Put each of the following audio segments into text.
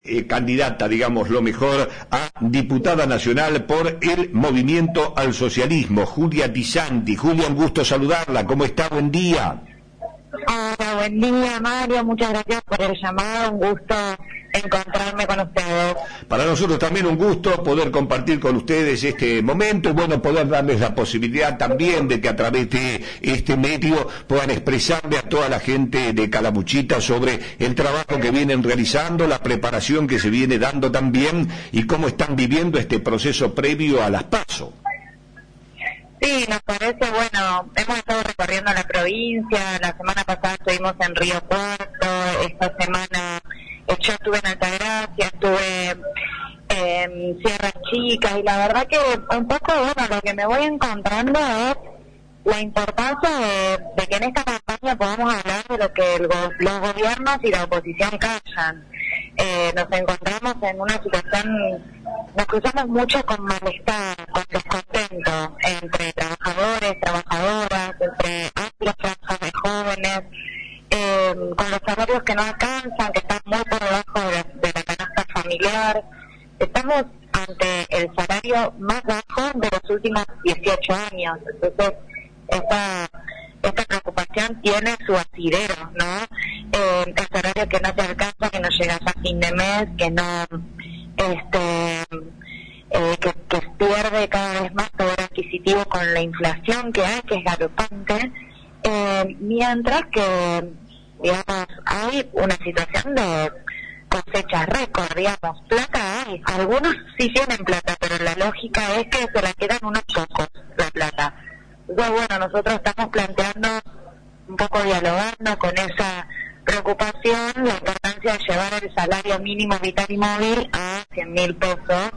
candidata, digamos lo mejor, a diputada nacional por el Movimiento al Socialismo, Julia Di Santi. Julia, un gusto saludarla. ¿Cómo está? Buen día. Hola, buen día, Mario. Muchas gracias por el llamado. Un gusto encontrarme con ustedes. Para nosotros también un gusto poder compartir con ustedes este momento y bueno, poder darles la posibilidad también de que a través de este medio puedan expresarle a toda la gente de Calamuchita sobre el trabajo que vienen realizando, la preparación que se viene dando también y cómo están viviendo este proceso previo a las PASO. Sí, nos parece, bueno, hemos estado recorriendo la provincia, la semana pasada estuvimos en Río Cuarto, esta semana yo estuve en Altagracia, estuve en Sierra Chica, y la verdad que un poco, bueno, lo que me voy encontrando es la importancia de que en esta campaña podamos hablar de lo que los gobiernos y la oposición callan. Nos encontramos en una situación, nos cruzamos mucho con malestar, con descontento entre trabajadores, trabajadoras, entre amplias franjas de jóvenes, con los salarios que no alcanzan, que están muy por debajo de la canasta familiar. Estamos ante el salario más bajo de los últimos 18 años. Entonces, esta preocupación tiene su asidero, ¿no? El salario que no te alcanza, que no llegas a fin de mes, que no, que pierde cada vez más poder adquisitivo con la inflación que hay, que es galopante, mientras que, digamos, hay una situación de cosechas récord, digamos, plata hay. Algunos sí tienen plata, pero la lógica es que se la quedan unos pocos, la plata. Entonces, bueno, nosotros estamos planteando, un poco dialogando con esa preocupación, la importancia de llevar el salario mínimo vital y móvil a 100.000 pesos,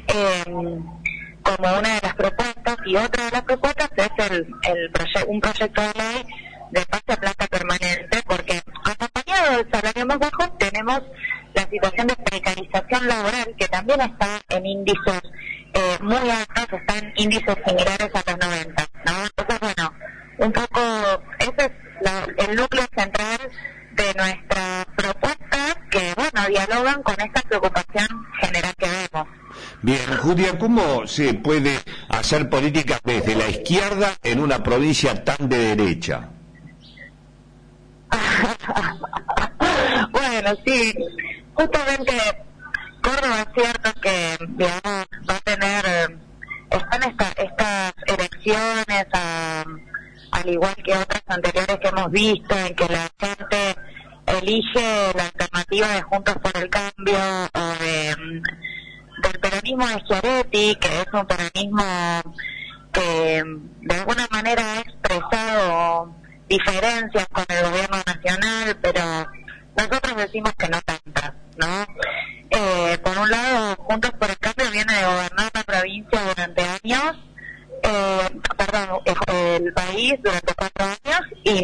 como una de las propuestas, y otra de las propuestas es un proyecto de ley de pase a plata permanente, porque acompañado del salario más bajo tenemos la situación de precarización laboral, que también está en índices muy altos, están índices similares a los 90, ¿no? Entonces, bueno, un poco ese es el núcleo central de nuestras propuestas, que, bueno, dialogan con esta preocupación general que vemos. Bien, Julia, ¿cómo se puede hacer política desde la izquierda en una provincia tan de derecha? Bueno, sí, justamente Córdoba es cierto que, digamos, va a tener, están estas elecciones, al igual que otras anteriores que hemos visto, en que la gente elige la alternativa de Juntos por el Cambio o del peronismo de Schiaretti, que es un peronismo que de alguna manera ha expresado diferencias con el gobierno nacional, pero nosotros decimos que no tantas, ¿no? Por un lado, Juntos por el Cambio viene de gobernar la provincia durante años, el país durante 4 años,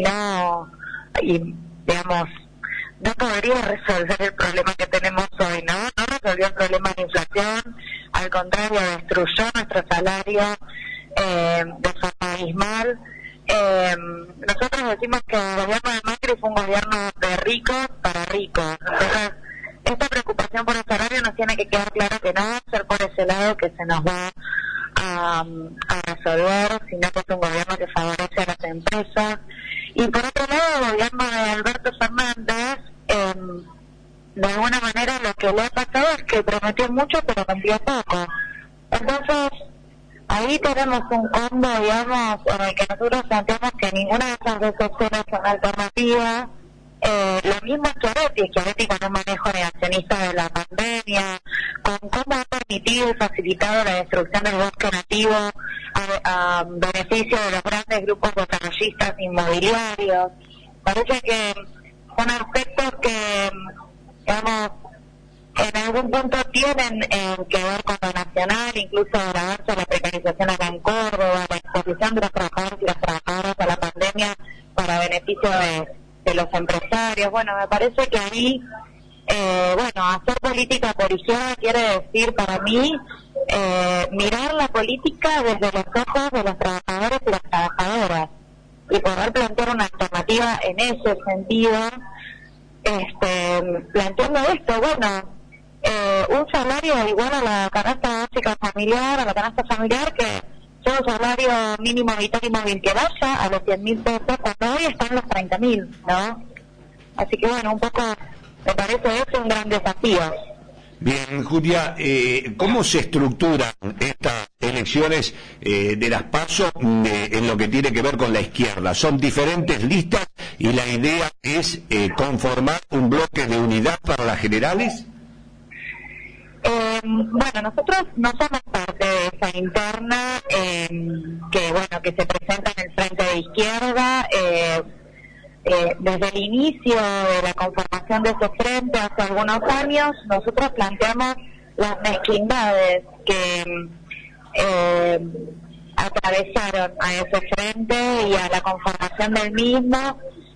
y digamos, no podría resolver el problema que tenemos hoy, ¿no? No resolvió el problema de inflación, al contrario, destruyó nuestro salario de forma abismal. Nosotros decimos que el gobierno de Macri fue un gobierno de ricos para ricos. Entonces, esta preocupación por el salario nos tiene que quedar claro que no va a ser por ese lado que se nos va a resolver, sino que es un gobierno que favorece a las empresas. Y por otro lado, el gobierno de Alberto Fernández, de alguna manera lo que le ha pasado es que prometió mucho pero cumplió poco. Entonces, ahí tenemos un combo, digamos, en el que nosotros planteamos que ninguna de esas dos opciones son alternativas. Lo mismo Schiaretti con un manejo negacionista de la pandemia, con cómo ha permitido y facilitado la destrucción del bosque nativo a beneficio de los grandes grupos desarrollistas inmobiliarios. Parece que son aspectos que, digamos, en algún punto tienen que ver con lo nacional, incluso el avance de la precarización acá en Córdoba, la exposición de los trabajadores y las trabajadoras a la pandemia para beneficio de los empresarios. Bueno, me parece que ahí, hacer política por izquierda quiere decir para mí mirar la política desde los ojos de los trabajadores y las trabajadoras y poder plantear una alternativa en ese sentido, planteando esto, bueno, un salario igual a la canasta básica familiar, a la canasta familiar, que sea un salario mínimo vital y móvil que vaya a los 100.000 pesos, cuando hoy están los 30.000, ¿no? Así que bueno, un poco me parece eso un gran desafío. Bien, Julia, ¿cómo se estructuran estas elecciones de las PASO en lo que tiene que ver con la izquierda? Son diferentes listas y la idea es conformar un bloque de unidad para las generales. Bueno, nosotros no somos parte de esa interna que se presenta en el Frente de Izquierda. Desde el inicio de la conformación de ese frente hace algunos años, nosotros planteamos las mezquindades que atravesaron a ese frente y a la conformación del mismo,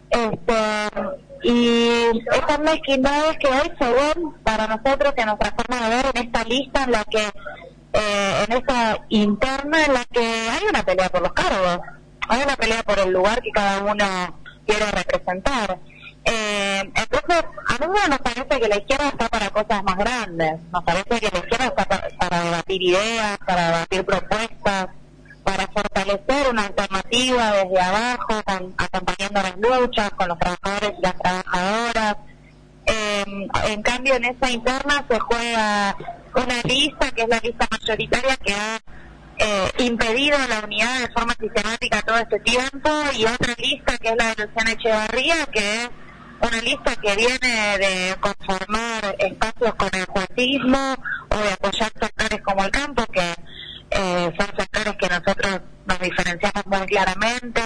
y estas mezquindades que hoy se ven para nosotros, que nuestra forma de ver en esta lista, en la que en esta interna, en la que hay una pelea por los cargos, hay una pelea por el lugar que cada uno quiere representar. Entonces, a nosotros nos parece que la izquierda está para cosas más grandes, nos parece que la izquierda está para debatir ideas, para debatir propuestas, para fortalecer una alternativa desde abajo, acompañando las luchas con los trabajadores y las trabajadoras. En cambio, en esa interna se juega una lista que es la lista mayoritaria, que ha impedido la unidad de forma sistemática todo este tiempo, y otra lista que es la de Luciana Echevarría, que es una lista que viene de conformar espacios con el juecismo o de apoyar sectores como el campo, que son sectores que nosotros nos diferenciamos muy claramente.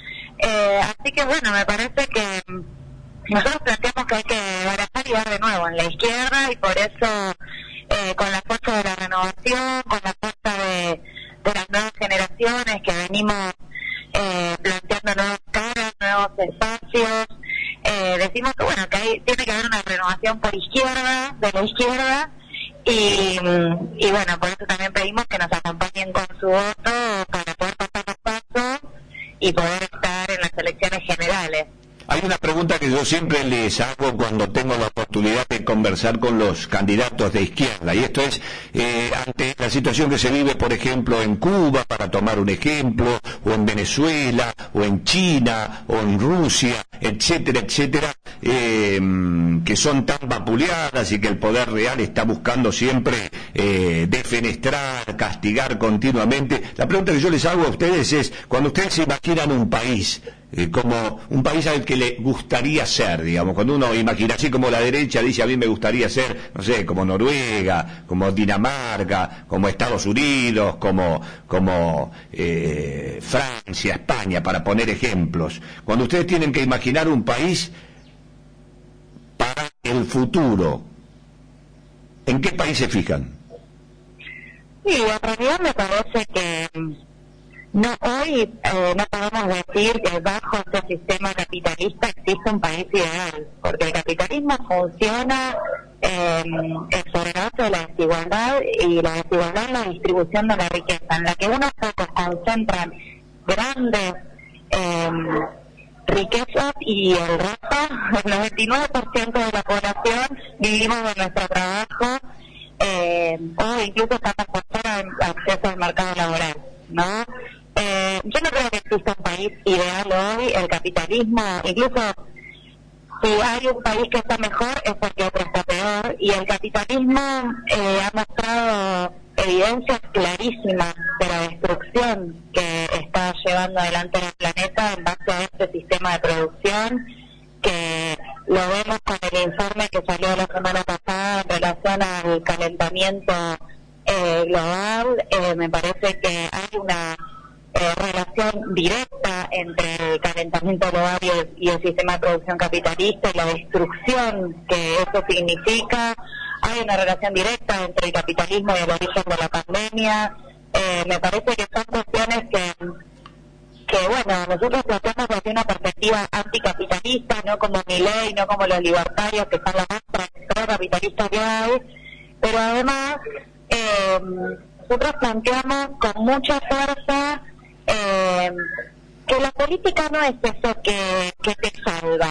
Así que bueno, me parece que nosotros planteamos que hay que barajar y dar de nuevo en la izquierda, y por eso con la fuerza de la renovación, con la fuerza de las nuevas generaciones que venimos planteando nuevas caras, nuevos espacios, decimos que bueno, que tiene que haber una renovación por izquierda, de la izquierda, y bueno, por eso también pedimos que nos acompañen con su voto para poder pasar los pasos y poder estar en las elecciones generales. Hay una pregunta que yo siempre les hago cuando tengo la oportunidad de conversar con los candidatos de izquierda, y esto es, ante la situación que se vive, por ejemplo, en Cuba, para tomar un ejemplo, o en Venezuela, o en China, o en Rusia, etcétera, etcétera, que son tan vapuleadas y que el poder real está buscando siempre defenestrar, castigar continuamente. La pregunta que yo les hago a ustedes es, cuando ustedes se imaginan un país, como un país al que le gustaría ser, digamos, cuando uno imagina, así como la derecha dice, a mí me gustaría ser, no sé, como Noruega, como Dinamarca, como Estados Unidos, como Francia, España, para poner ejemplos. Cuando ustedes tienen que imaginar un país para el futuro, ¿en qué país se fijan? Sí, en realidad me parece que hoy no podemos decir que bajo este sistema capitalista existe un país ideal, porque el capitalismo funciona sobre la base de la desigualdad, y la desigualdad en la distribución de la riqueza, en la que unos pocos concentran grandes riquezas y el resto, el 99% de la población, vivimos de nuestro trabajo, o incluso estamos por fuera del acceso al mercado laboral, ¿no? Yo no creo que exista un país ideal hoy. El capitalismo, incluso si hay un país que está mejor, es porque otro está peor, y el capitalismo ha mostrado evidencias clarísimas de la destrucción que está llevando adelante el planeta en base a este sistema de producción, que lo vemos con el informe que salió la semana pasada en relación al calentamiento global. Me parece que hay una relación directa entre el calentamiento global y el sistema de producción capitalista y la destrucción que eso significa. Hay una relación directa entre el capitalismo y el origen de la pandemia. Me parece que son cuestiones que bueno, nosotros planteamos desde una perspectiva anticapitalista, no como Milei, no como los libertarios, que son los más pro-capitalistas que hay, pero además nosotros planteamos con mucha fuerza que la política no es eso que te salva,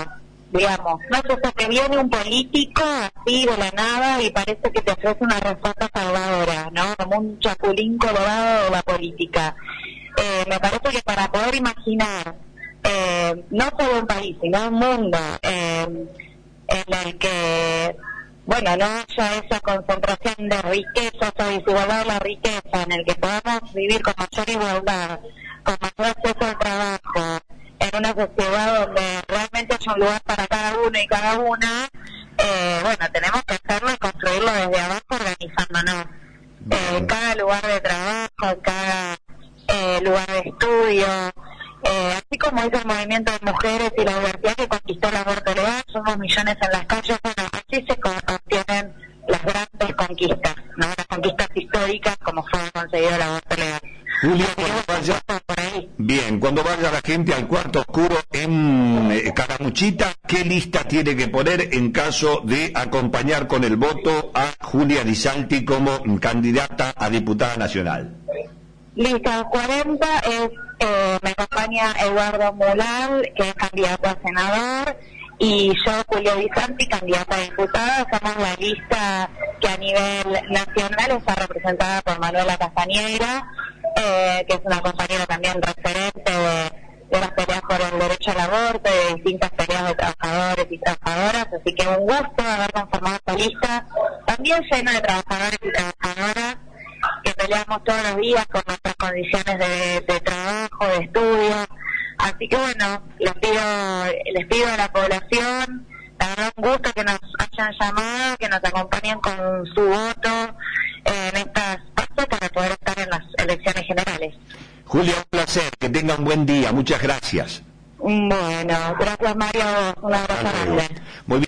digamos, no es eso que viene un político así de la nada y parece que te ofrece una respuesta salvadora, ¿no? Como un chapulín colorado de la política. Me parece que para poder imaginar no solo un país, sino un mundo en el que, bueno, no haya esa concentración de riqueza, esa desigualdad de la riqueza, en el que podamos vivir con mayor igualdad, con mayor acceso al trabajo, en una sociedad donde realmente haya un lugar para cada uno y cada una, bueno, tenemos que hacerlo y construirlo desde abajo organizándonos. En cada lugar de trabajo, en cada lugar de estudio, así como hizo el movimiento de mujeres y la diversidad que conquistó el aborto legal, somos millones en las calles, bueno, así se obtienen las grandes conquistas, ¿no? Las conquistas históricas como fue conseguido el aborto legal. Julia, cuando vaya la gente al cuarto oscuro en Calamuchita, ¿qué lista tiene que poner en caso de acompañar con el voto a Julia Di Salti como candidata a diputada nacional? Lista 40 me acompaña Eduardo Mulal, que es candidato a senador, y yo, Julia Di Salti, candidata a diputada. Somos la lista que a nivel nacional está representada por Manuela Castañeira, que es una compañera también referente de las peleas por el derecho al aborto, de distintas peleas de trabajadores y trabajadoras, así que un gusto haber conformado esta lista, también llena de trabajadores y trabajadoras que peleamos todos los días por nuestras condiciones de trabajo, de estudio, así que bueno, les pido a la población, la verdad un gusto que nos hayan llamado, que nos acompañen con su voto en estas pasos para poder estar en las elecciones generales. Julia, un placer, que tenga un buen día, muchas gracias. Bueno, gracias Mario, un abrazo grande. Muy bien.